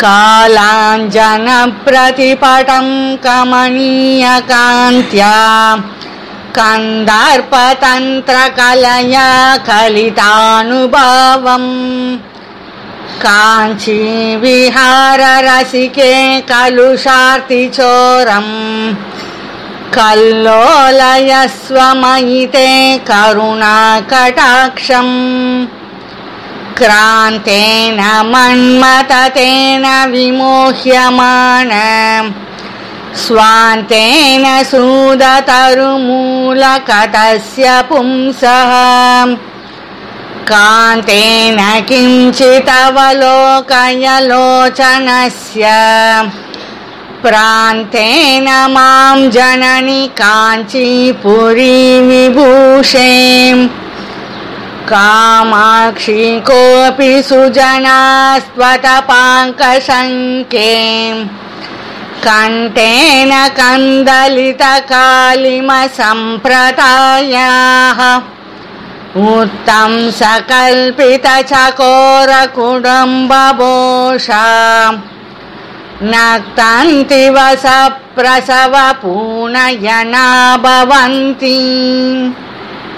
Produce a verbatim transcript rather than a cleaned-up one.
कालाञ्जनप्रतिपटं कमनीयकान्त्या कन्दर्पतन्त्रकलया कलितानुभावम् काञ्चीविहाररसिके कलुषार्तिचोरम् कल्लोलयस्वमयिते करुणाकटाक्षम् क्रान्तेन मन्मथतेन विमोह्यमान स्वान्तेन सूदतरुमूलकटस्य पुंसः कान्तेन किञ्चिदवलोकयलोचनस्य प्रान्तेन मां जननि काञ्चीपुरी विभूषे कामाक्षी कोऽपि सुजनास्त्वतपाङ्कशङ्के कण्ठेन कन्दलितकालिमसम्प्रदायाः उत्तं सकल्पितचकोरकुडुम्बघोषा नक्तन्ति वसप्रसवपूनयना भवन्ति।